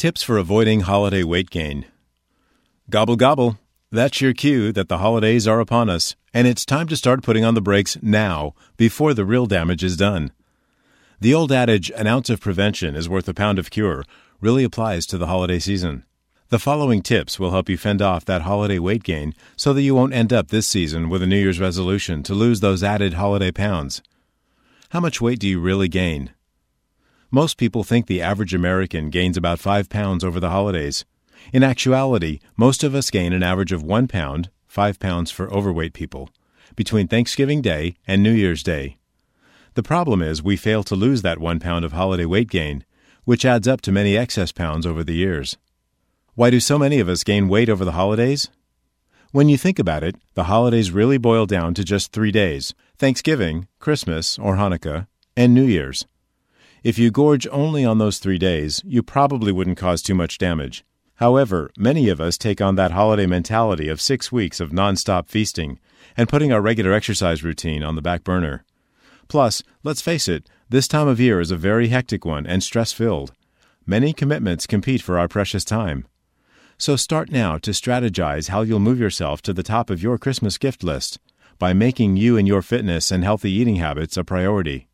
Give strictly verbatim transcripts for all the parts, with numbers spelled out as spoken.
Tips for avoiding holiday weight gain. Gobble gobble. That's your cue that the holidays are upon us, and it's time to start putting on the brakes now, before the real damage is done. The old adage, an ounce of prevention is worth a pound of cure, really applies to the holiday season. The following tips will help you fend off that holiday weight gain so that you won't end up this season with a New Year's resolution to lose those added holiday pounds. How much weight do you really gain? Most people think the average American gains about five pounds over the holidays. In actuality, most of us gain an average of one pound, five pounds for overweight people, between Thanksgiving Day and New Year's Day. The problem is we fail to lose that one pound of holiday weight gain, which adds up to many excess pounds over the years. Why do so many of us gain weight over the holidays? When you think about it, the holidays really boil down to just three days: Thanksgiving, Christmas or Hanukkah, and New Year's. If you gorge only on those three days, you probably wouldn't cause too much damage. However, many of us take on that holiday mentality of six weeks of nonstop feasting and putting our regular exercise routine on the back burner. Plus, let's face it, this time of year is a very hectic one and stress-filled. Many commitments compete for our precious time. So start now to strategize how you'll move yourself to the top of your Christmas gift list by making you and your fitness and healthy eating habits a priority.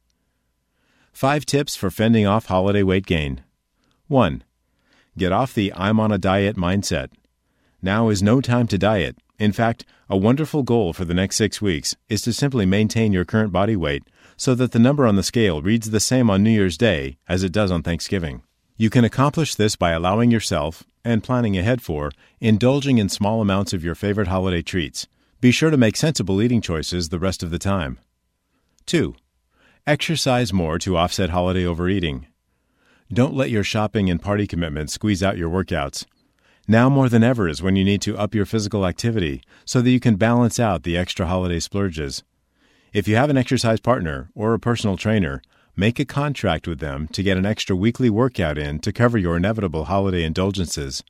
Five tips for fending off holiday weight gain. one. Get off the I'm on a diet mindset. Now is no time to diet. In fact, a wonderful goal for the next six weeks is to simply maintain your current body weight so that the number on the scale reads the same on New Year's Day as it does on Thanksgiving. You can accomplish this by allowing yourself, and planning ahead for, indulging in small amounts of your favorite holiday treats. Be sure to make sensible eating choices the rest of the time. two. Exercise more to offset holiday overeating. Don't let your shopping and party commitments squeeze out your workouts. Now more than ever is when you need to up your physical activity so that you can balance out the extra holiday splurges. If you have an exercise partner or a personal trainer, make a contract with them to get an extra weekly workout in to cover your inevitable holiday indulgences.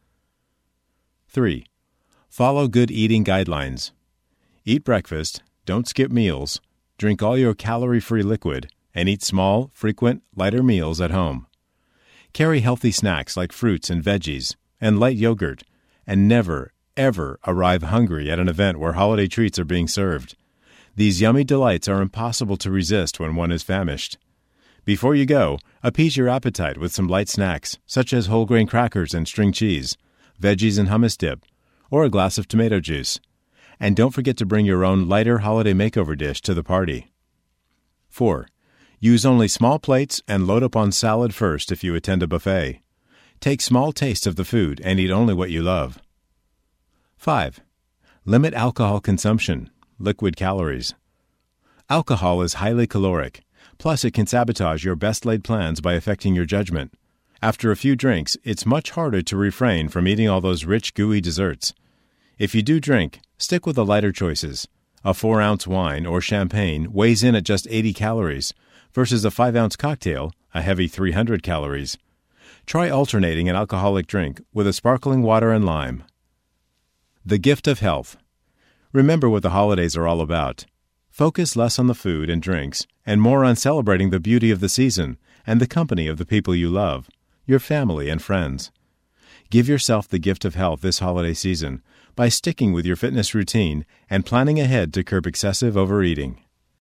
three. Follow good eating guidelines. Eat breakfast, don't skip meals, drink all your calorie-free liquid, and eat small, frequent, lighter meals at home. Carry healthy snacks like fruits and veggies, and light yogurt, and never, ever arrive hungry at an event where holiday treats are being served. These yummy delights are impossible to resist when one is famished. Before you go, appease your appetite with some light snacks, such as whole grain crackers and string cheese, veggies and hummus dip, or a glass of tomato juice. And don't forget to bring your own lighter holiday makeover dish to the party. four. Use only small plates and load up on salad first if you attend a buffet. Take small tastes of the food and eat only what you love. five. Limit alcohol consumption, liquid calories. Alcohol is highly caloric, plus it can sabotage your best-laid plans by affecting your judgment. After a few drinks, it's much harder to refrain from eating all those rich, gooey desserts. If you do drink, stick with the lighter choices. A four-ounce wine or champagne weighs in at just eighty calories, versus a five-ounce cocktail, a heavy three hundred calories. Try alternating an alcoholic drink with a sparkling water and lime. The gift of health. Remember what the holidays are all about. Focus less on the food and drinks and more on celebrating the beauty of the season and the company of the people you love, your family and friends. Give yourself the gift of health this holiday season by sticking with your fitness routine and planning ahead to curb excessive overeating.